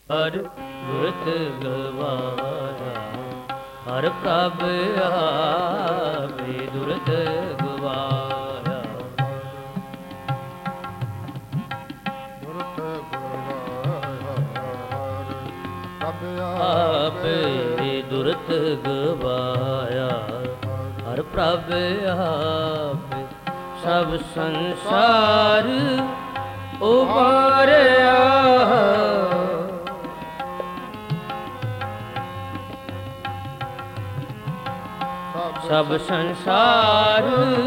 ਹਰ ਦੁਰਤ ਗਵਾਇਆ, ਹਰ ਪ੍ਰਭ ਆਪੇ ਦੁਰਤ ਗਵਾਇਆ। ਦੁਰਤ ਗਵਾਇਆ, ਆਪੇ ਦੁਰਤ ਗਵਾਇਆ, ਹਰ ਪ੍ਰਭ ਆਪੇ ਸਭ ਸੰਸਾਰ ਉਬਾਰਿਆ। ਸਭ ਸੰਸਾਰ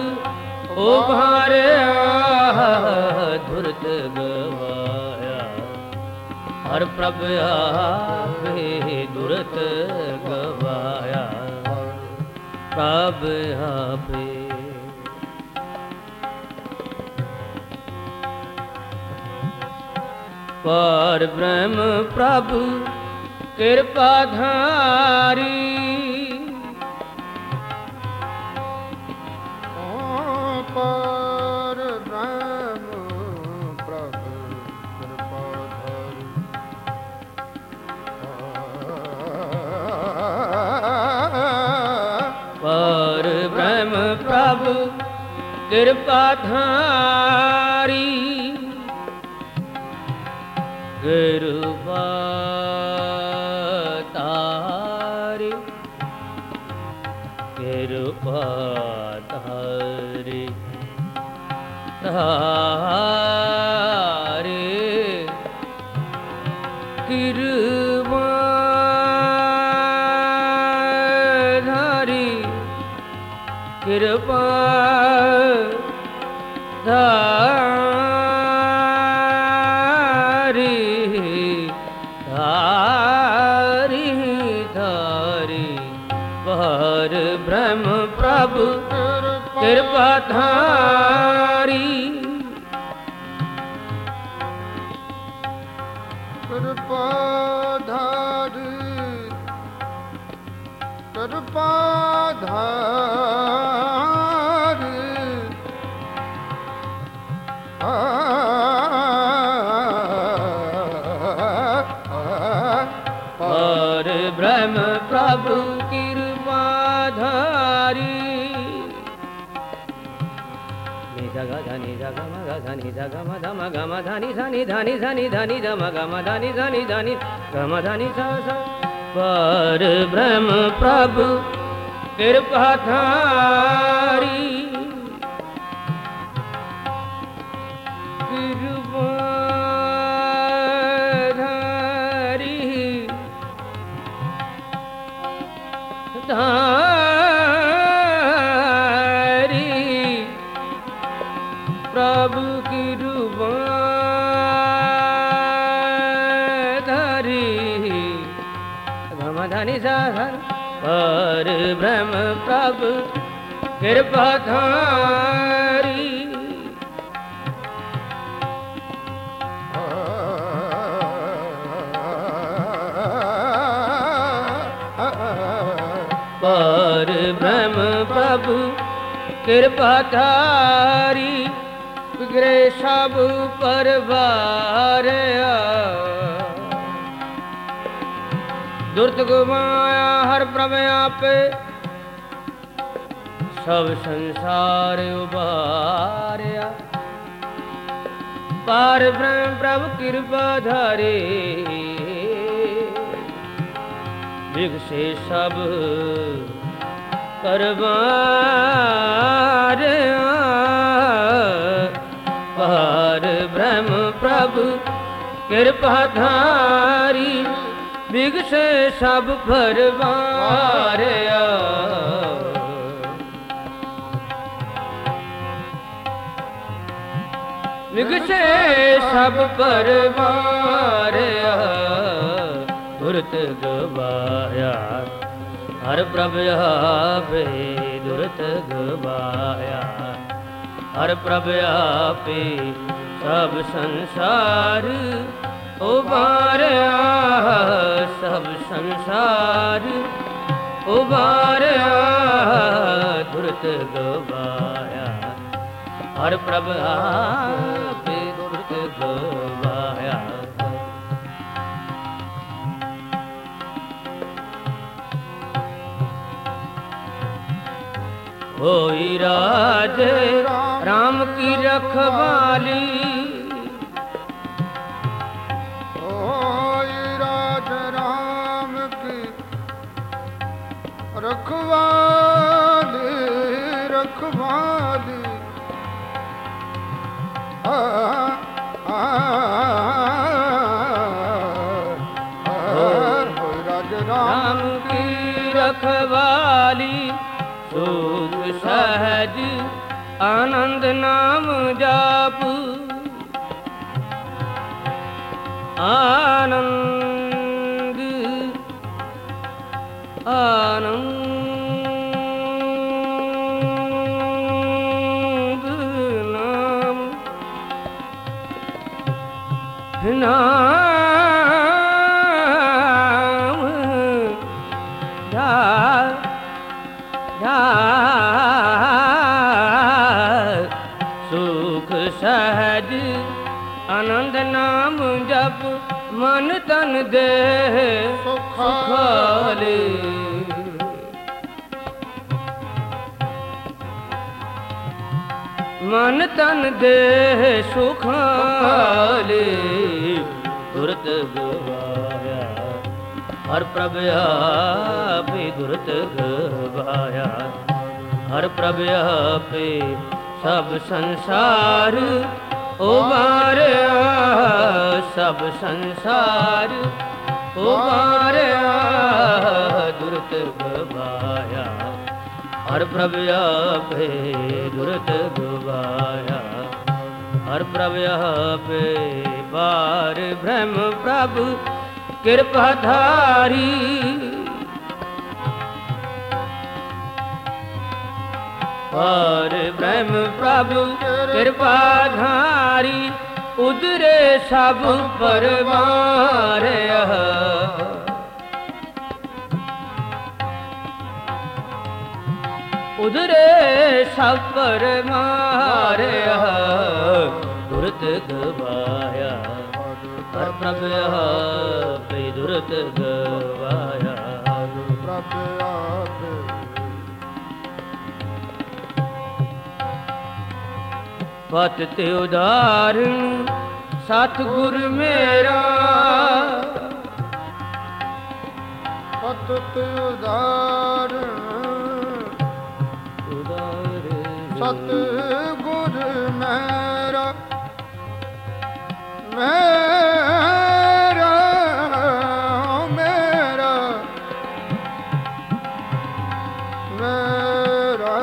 ਉਬਾਰਿਆ, ਦੁਰਤ ਗਵਾਇਆ, ਹਰ ਪ੍ਰਭ ਆਪੇ ਦੁਰਤ ਗਵਾਇਆ, ਪ੍ਰਭ ਆਪੇ। ਪਰ ਬ੍ਰਹਮ ਪ੍ਰਭ ਕਿਰਪਾ ਧਾਰੀ, ਪਰ ਬ੍ਰਹਮ ਪ੍ਰਭ ਕਿਰਪਾ ਧਾਰੀ, ਪਰ ਬ੍ਰਹਮ ਪ੍ਰਭ ਕਿਰਪਾ ਧਾਰੀ, ਕਿਰਪਾ ਧਾਰੀ, ਕਿਰਪਾ ਧਾਰੀ, ਧਾਰੀ ਕਿਰਪਾ ਧਾਰੀ, ਕਿਰਪਾ ਧਾਰੀ, ਧਾਰੀ ਧਾਰੀ, ਪਰ ਬ੍ਰਹਮ ਪ੍ਰਭ ਕਿਰਪਾ ਧਾਰੀ, ਕਿਰਪਾ ਧਾਰੀ, ਕਿਰਪਾ ਧਾਰੀ, ਪਰ ਬ੍ਰਹਮ ਪ੍ਰਭ ਕਿਰਪਾ ਧਾਰੀ। ਨੀ ਜਗਾ ਧਨੀ ਜਗਾ ਮਗਾ ਧਨੀ ਜਗਾ ਮਦਾ ਮਗਾ ਮਧਾਨੀ ਧਨੀ ਧਨੀ ਧਨੀ ਧਨੀ ਜ ਮਗਾ ਮਧਾਨੀ ਧਨੀ ਧਨੀ ਗਮ ਧਨੀ ਸ ਸ। ਪਰ ਬ੍ਰਹਮ ਪ੍ਰਭ ਕਿਰਪਾ ਧਾਰੀ, ਕਿਰਪਾ ਧਾਰੀ, ਧਾਰੀ ਪ੍ਰਭ ਕਿਰਪਾ ਧਾਰੀ, ਗਮ ਧਨੀ ਸ ਸ। ਪਰ ਬ੍ਰਹਮ ਪ੍ਰਭ ਕਿਰਪਾ ਧਾਰੀ, ਪਰ ਬ੍ਰਹਮ ਪ੍ਰਭ ਕਿਰਪਾ ਧਾਰੀ, ਬਿਗੜੇ ਸਭ ਪਰਵਾਰਿਆ, ਦੁਰਤ ਗਵਾਇਆ, ਹਰ ਪ੍ਰਭ ਆਪੇ ਸਭ ਸੰਸਾਰ ਉਬਾਰਿਆ, ਪਰ ਬ੍ਰਹਮ ਪ੍ਰਭ ਕਿਰਪਾ ਧਾਰੀ, ਵਿਗਸੇ ਸਭ ਪਰਵਾਰਿਆ, ਪਰ ਬ੍ਰਹਮ ਪ੍ਰਭ ਕਿਰਪਾ ਧਾਰੀ, ਵਿਗਸੇ ਸਭ ਪਰਵਾਰਿਆ, ਵਿਗਸੇ ਸਭ ਪਰਵਾਰਿਆ, ਦੁਰਤ ਗਵਾਇਆ, ਹਰ ਪ੍ਰਭ ਆਪੇ ਦੁਰਤ ਗਵਾਇਆ, ਹਰ ਪ੍ਰਭ ਆਪੇ ਸਭ ਸੰਸਾਰ ਉਬਾਰਿਆ, ਸਭ ਸੰਸਾਰ ਉਬਾਰਿਆ, ਦੁਰਤ ਗਵਾਇਆ, ਹਰ ਪ੍ਰਭ ਆਪੇ ਦੁਰਤ ਗਵਾਇਆ, होई राज राम की रखवाली। होई राज राम की रखवाली रखवाली। राम की रखवाली सुख सहज आनंद नाम जाप। आनंद आनंद नाम नाम सुख सहज आनंद नाम जप मन तन दे सुखाले। मन तन दे सुखाले दुरत गवाया हर प्रभ आपे दुरत गवाया हर प्रभ आपे सब संसार उबारया सब संसार उबारया दुरत गवाया हर प्रभ आपे दुरत गवाया हर प्रभ आपे बार ब्रह्म प्रभु कृपाधारी। और ब्रह्म प्रभु कृपाधारी उदरे सब परवार। उदरे सब परवार दुरत गवाया हर प्रभ आपे दुरत गवाया प्रभ आपे। पत ते उदाहरण सतगुर मेरा पत ते उदाहरण सतगुर मेरा मेरा मेरा मेरा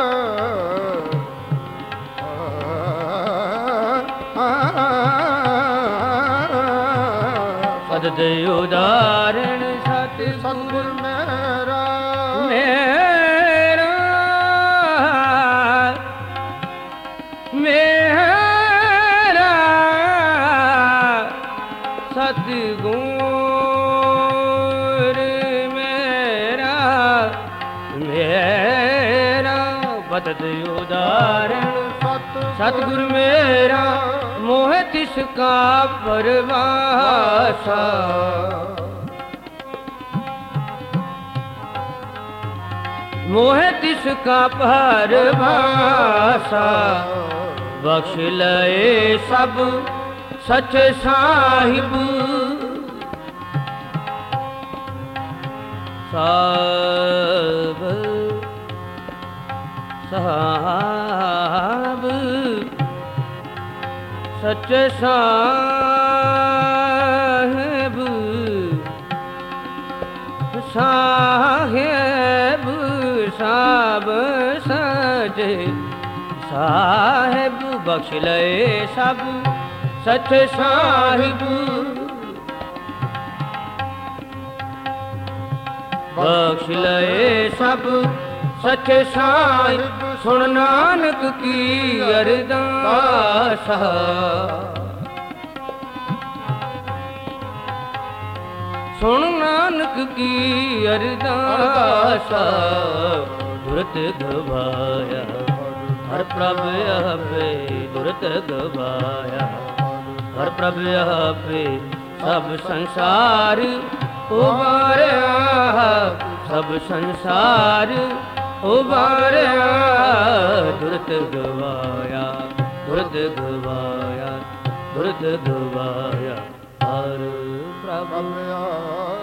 पद ते उदाहरण सतगुर मेरा मेरा मेरा सतगुर मेरा मेरा पद उदाहरण सतगुर मेरा मोह तिसका परवासा। मोह तिसका परवासा बख्श लए सब सच साहिब। साब साहब सच साहिब साहेब साब सजे साहेब बख्श लए सब सच साहिब। बख्श लए सब सच साहिब सुन नानक की अरदास। सुन नानक की अरदास दुरत गवाया हर प्रभ आपे दुरत गवाया हर प्रभ आपे सब संसार उबारया सब संसार ਉਬਾਰਿਆ ਦੁਰਤ ਗਵਾਇਆ ਦੁਰਤ ਗਵਾਇਆ ਦੁਰਤ ਗਵਾਇਆ ਹਰ ਪ੍ਰਭ ਪ੍ਰਭ